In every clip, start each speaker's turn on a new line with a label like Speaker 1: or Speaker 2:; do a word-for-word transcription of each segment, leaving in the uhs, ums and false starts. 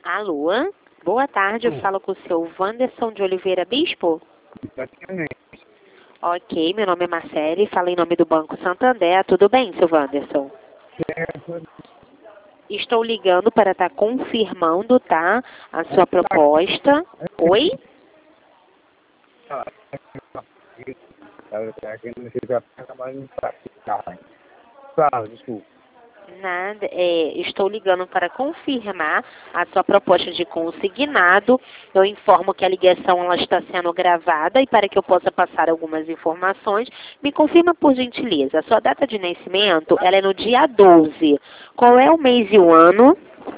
Speaker 1: Alô? Boa tarde, eu falo com o seu Wanderson de Oliveira Bispo?
Speaker 2: Exatamente.
Speaker 1: Ok, meu nome é Marcele, falo em nome do Banco Santander. Tudo bem, seu Wanderson?
Speaker 2: Certo.
Speaker 1: Estou ligando para estar confirmando, tá, a sua proposta. Oi?
Speaker 2: Ah, aqui não fica trabalho no carro. Claro, desculpa.
Speaker 1: Nada, é, estou ligando para confirmar a sua proposta de consignado. Eu informo que a ligação ela está sendo gravada e para que eu possa passar algumas informações, me confirma por gentileza. A sua data de nascimento ela é no dia doze. Qual é o mês e o ano?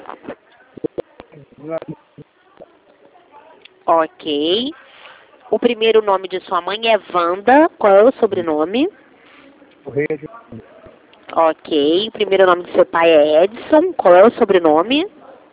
Speaker 1: Ok. O primeiro nome de sua mãe é Wanda. Qual é o sobrenome?
Speaker 2: Correio.
Speaker 1: Ok. O primeiro nome do seu pai é Edson. Qual é o sobrenome?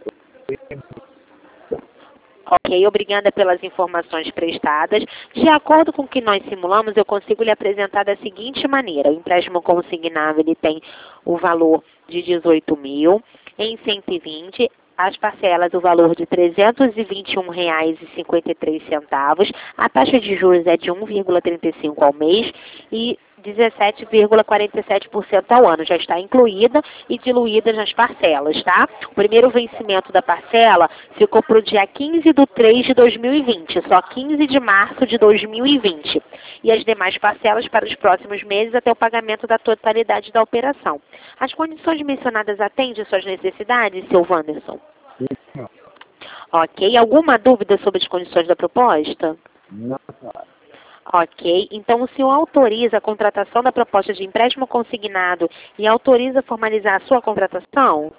Speaker 1: Ok, obrigada pelas informações prestadas. De acordo com o que nós simulamos, eu consigo lhe apresentar da seguinte maneira. O empréstimo consignável ele tem o valor de dezoito mil em cento e vinte, as parcelas o valor de trezentos e vinte e um reais e cinquenta e três centavos, a taxa de juros é de um vírgula trinta e cinco ao mês e dezessete vírgula quarenta e sete por cento ao ano. Já está incluída e diluída nas parcelas, tá? O primeiro vencimento da parcela ficou para o dia quinze de três de dois mil e vinte, só quinze de março de dois mil e vinte. E as demais parcelas para os próximos meses até o pagamento da totalidade da operação. As condições mencionadas atendem suas necessidades, seu Wanderson?
Speaker 2: Não,
Speaker 1: Ok. Alguma dúvida sobre as condições da proposta?
Speaker 2: não, claro.
Speaker 1: Ok, então o senhor autoriza a contratação da proposta de empréstimo consignado e autoriza a formalizar a sua contratação?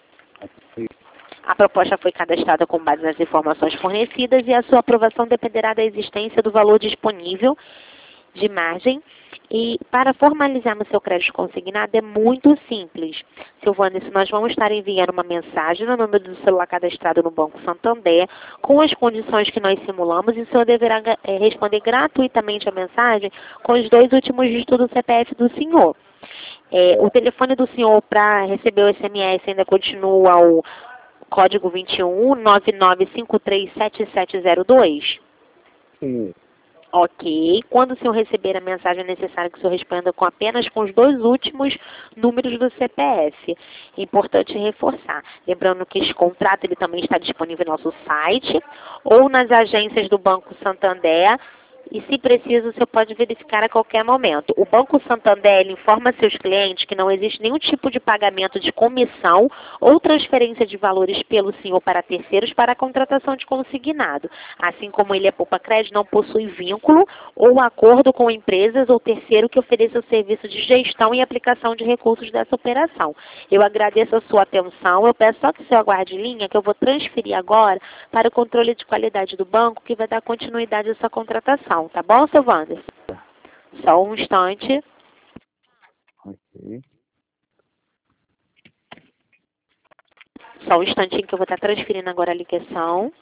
Speaker 1: A proposta foi cadastrada com base nas informações fornecidas e a sua aprovação dependerá da existência do valor disponível de margem. E para formalizarmos seu crédito consignado é muito simples. Seu Wanderson, nós vamos estar enviando uma mensagem no número do celular cadastrado no Banco Santander com as condições que nós simulamos e o senhor deverá é, responder gratuitamente a mensagem com os dois últimos dígitos do C P F do senhor. É, o telefone do senhor para receber o S M S ainda continua o código vinte e um, nove nove cinco três sete sete zero dois?
Speaker 2: Sim.
Speaker 1: Ok. Quando o senhor receber a mensagem, é necessário que o senhor responda com apenas com os dois últimos números do C P F. É importante reforçar. Lembrando que esse contrato ele também está disponível no nosso site ou nas agências do Banco Santander. E, se preciso, o senhor pode verificar a qualquer momento. O Banco Santander ele informa seus clientes que não existe nenhum tipo de pagamento de comissão ou transferência de valores pelo senhor para terceiros para a contratação de consignado. Assim como ele é poupa-crédito, não possui vínculo ou acordo com empresas ou terceiro que ofereça o serviço de gestão e aplicação de recursos dessa operação. Eu agradeço a sua atenção. Eu peço só que o senhor aguarde linha, que eu vou transferir agora para o controle de qualidade do banco, que vai dar continuidade à sua contratação. Tá bom, seu Wanderson? Só um instante.
Speaker 2: Ok.
Speaker 1: Só um instantinho que eu vou estar transferindo agora a ligação.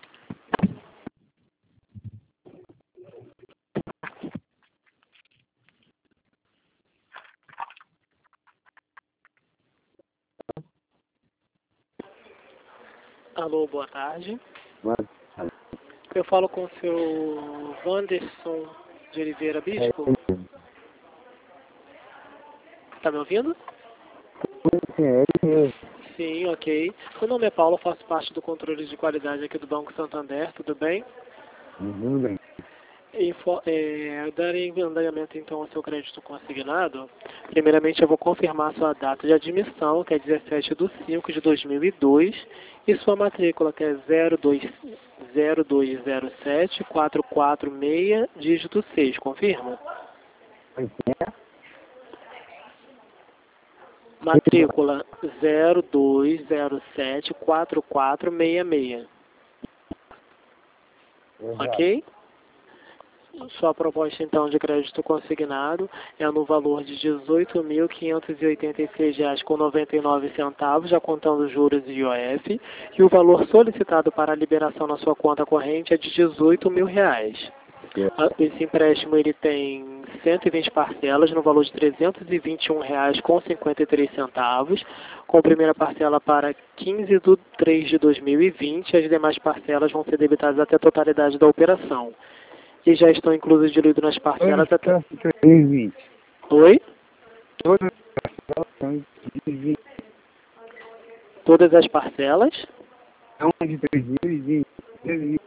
Speaker 3: Alô, boa tarde.
Speaker 2: Mas,
Speaker 3: Eu falo com o seu Wanderson de Oliveira Bispo. Tá me ouvindo?
Speaker 2: sim, é ele mesmo.
Speaker 3: Sim, ok. Meu nome é Paulo, faço parte do controle de qualidade aqui do Banco Santander, tudo bem?
Speaker 2: Tudo bem.
Speaker 3: Info, é, darei andamento então ao seu crédito consignado. Primeiramente eu vou confirmar sua data de admissão, que é dezessete de cinco de dois mil e dois, e sua matrícula, que é zero dois zero dois zero sete quatro quatro seis, dígito seis, confirma? Matrícula zero dois zero sete quatro quatro seis seis. Ok? Sua proposta, então, de crédito consignado é no valor de dezoito mil quinhentos e oitenta e seis reais com noventa e nove centavos, já contando juros e I O F, e o valor solicitado para a liberação na sua conta corrente é de dezoito mil reais. Esse empréstimo ele tem cento e vinte parcelas no valor de trezentos e vinte e um reais com cinquenta e três centavos, com a primeira parcela para quinze de três de dois mil e vinte, as demais parcelas vão ser debitadas até a totalidade da operação. E já estão inclusos diluídos nas parcelas até...
Speaker 2: dois mil e vinte.
Speaker 3: Oi?
Speaker 2: Todas as parcelas são de dois mil e vinte.
Speaker 3: Todas as parcelas?
Speaker 2: São de dois mil e vinte.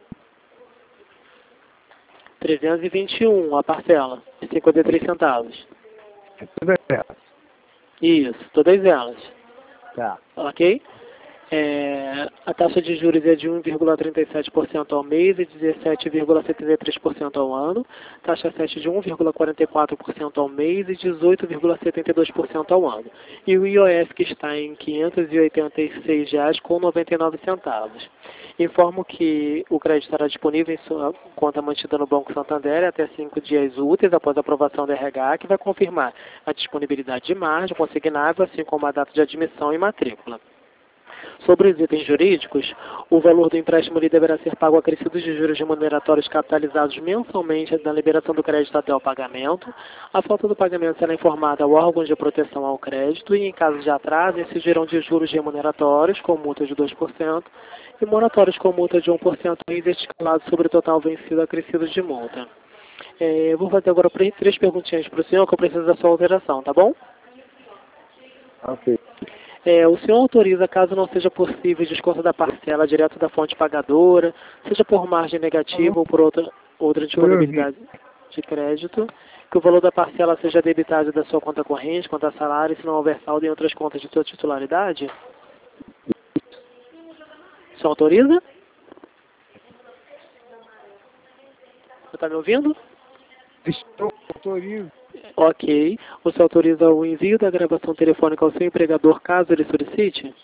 Speaker 3: trezentos e vinte e um a parcela, de cinquenta e três centavos.
Speaker 2: É todas elas.
Speaker 3: Isso, todas elas.
Speaker 2: Tá.
Speaker 3: Ok? É, a taxa de juros é de um vírgula trinta e sete por cento ao mês e dezessete vírgula setenta e três por cento ao ano. Taxa sete de um vírgula quarenta e quatro por cento ao mês e dezoito vírgula setenta e dois por cento ao ano. E o I O F que está em quinhentos e oitenta e seis reais com noventa e nove centavos. Informo que o crédito estará disponível em sua conta mantida no Banco Santander até cinco dias úteis após a aprovação do R H, que vai confirmar a disponibilidade de margem consignável, assim como a data de admissão e matrícula. Sobre os itens jurídicos, o valor do empréstimo ele deverá ser pago acrescidos de juros remuneratórios capitalizados mensalmente na liberação do crédito até o pagamento. A falta do pagamento será informada ao órgão de proteção ao crédito e, em caso de atraso, incidirão de juros remuneratórios com multa de dois por cento e moratórios com multa de um por cento escalados sobre o total vencido acrescidos de multa. É, eu vou fazer agora três perguntinhas para o senhor que eu preciso da sua alteração, tá bom?
Speaker 2: Ok.
Speaker 3: É, o senhor autoriza, caso não seja possível, desconto da parcela direto da fonte pagadora, seja por margem negativa ou por outra, outra disponibilidade de crédito, que o valor da parcela seja debitado da sua conta corrente, conta salário, se não houver saldo em outras contas de sua titularidade? O senhor autoriza? Você está me ouvindo?
Speaker 2: Estou autorizo.
Speaker 3: Ok. Você autoriza o envio da gravação telefônica ao seu empregador, caso ele solicite?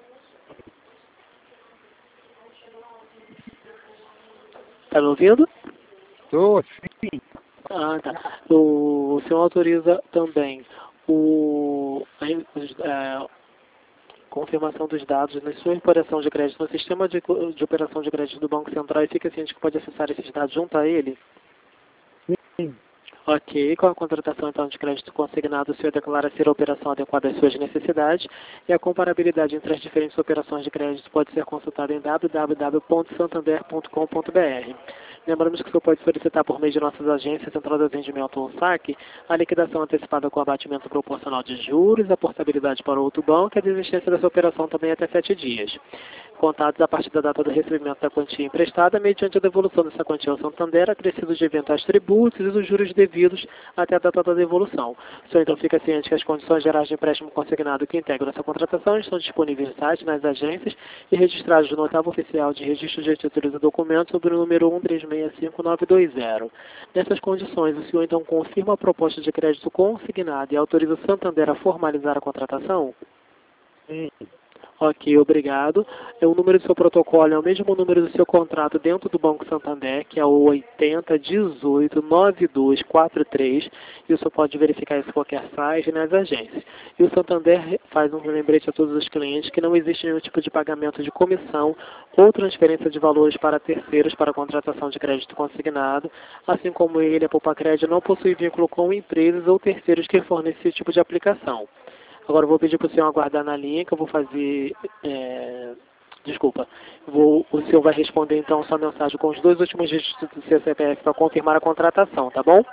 Speaker 3: Está me ouvindo?
Speaker 2: Estou, sim.
Speaker 3: Ah, tá. O, o senhor autoriza também o, a, a confirmação dos dados na sua operação de crédito no sistema de, de operação de crédito do Banco Central e fica ciente que pode acessar esses dados junto a ele?
Speaker 2: Sim.
Speaker 3: Ok, com a contratação então de crédito consignado, o senhor declara ser a operação adequada às suas necessidades e a comparabilidade entre as diferentes operações de crédito pode ser consultada em w w w ponto santander ponto com ponto b r. Lembramos que o senhor pode solicitar por meio de nossas agências, Central de Atendimento ou S A C, a liquidação antecipada com abatimento proporcional de juros, a portabilidade para outro banco e a desistência dessa operação também até sete dias. Contados a partir da data do recebimento da quantia emprestada, mediante a devolução dessa quantia ao Santander, acrescidos de eventuais tributos e dos juros devidos até a data da devolução. O senhor então fica ciente que as condições gerais de empréstimo consignado que integram essa contratação estão disponíveis no site, nas agências e registrados no oitavo oficial de registro de títulos e documentos sob o número um três seis cinco nove dois zero. Nessas condições, o senhor então confirma a proposta de crédito consignada e autoriza o Santander a formalizar a contratação?
Speaker 2: Sim.
Speaker 3: Ok, obrigado. O número do seu protocolo é o mesmo número do seu contrato dentro do Banco Santander, que é o oitenta dezoito noventa e dois quarenta e três, e o senhor pode verificar isso em qualquer site nas agências. E o Santander faz um lembrete a todos os clientes que não existe nenhum tipo de pagamento de comissão ou transferência de valores para terceiros para a contratação de crédito consignado, assim como ele, a Poupa-Crédito, não possui vínculo com empresas ou terceiros que fornecem esse tipo de aplicação. Agora eu vou pedir para o senhor aguardar na linha, que eu vou fazer... É, desculpa. Vou, o senhor vai responder então sua mensagem com os dois últimos dígitos do seu C P F para confirmar a contratação, tá bom?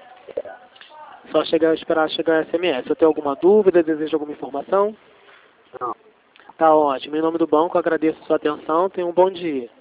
Speaker 3: Só chegar, esperar chegar o S M S. Se eu tenho alguma dúvida, deseja alguma informação?
Speaker 2: Não.
Speaker 3: Tá ótimo. Em nome do banco, agradeço a sua atenção. Tenha um bom dia.